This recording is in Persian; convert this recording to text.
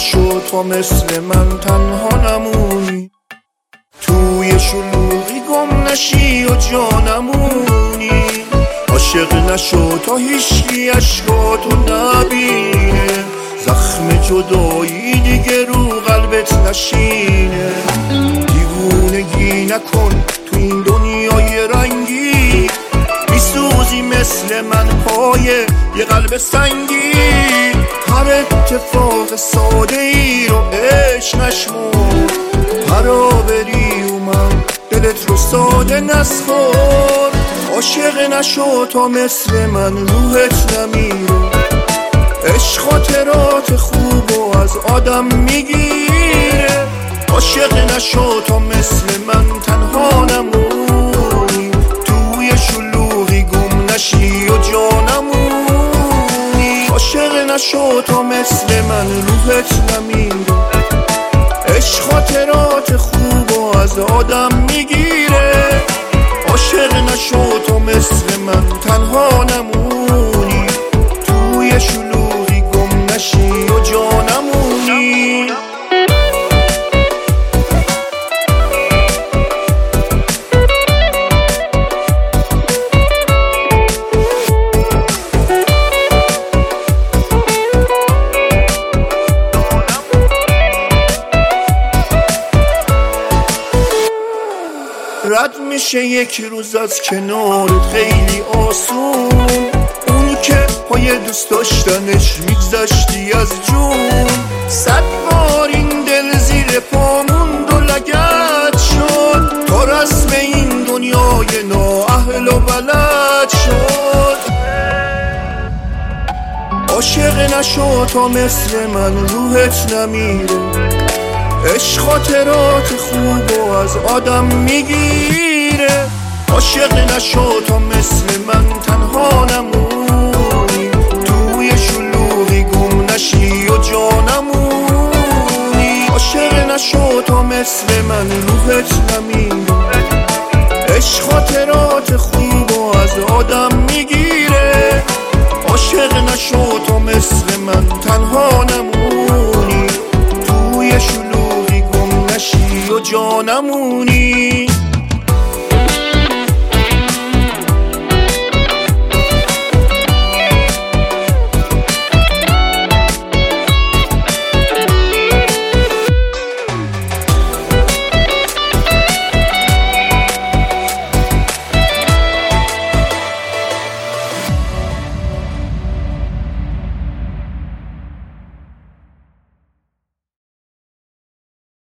نشو تا مثل من تنها نمونی، توی شلوغی گم نشی و جا نمونی. عاشق نشو تا هیچکی عشقاتو نبینه، زخم جدایی دیگه رو قلبت نشینه. دیوونگی نکن تو این دنیای رنگی، میسوزی مثل من پای یه قلب سنگی. هر اتفاق ساده ای رو عشق نشمر، هرا بری اومد دلت رو ساده نسخور. عاشق نشو تا مثل من روحت نمیره، عشق خاطرات خوب و از آدم میگیره. عاشق نشو تا مثل من تنها نمونی، توی شلوغی گم نشی و جا نمونی. عاشق نشو تا مثل من روحت نمیره، عشق خاطرات خوب و از آدم میگیره. عاشق نشو تا مثل من تنها نمونی، توی شلوغی گم نشی و جا نمونی. رد میشه یک روز از کنارت خیلی آسون، اون که پای دوست داشتنش میگذشتی از جون. 100 بار این دل زیر پامون دو لگد شد، تا رسم این دنیای نااهل و بلد شد. عاشق نشو تا مثل من روحت نمیره، عشق خاطرات خوب و از آدم میگیره. عاشق نشو تا مثل من تنها نمونی، توی شلوغی گم نشی و جا نمونی. عاشق نشو تا مثل من روحت نمیره، عشق خاطرات خوب و از آدم میگیره. عاشق نشو تا مثل من تنها نمونی، توی شلوغی گم نشی و جا نمونی.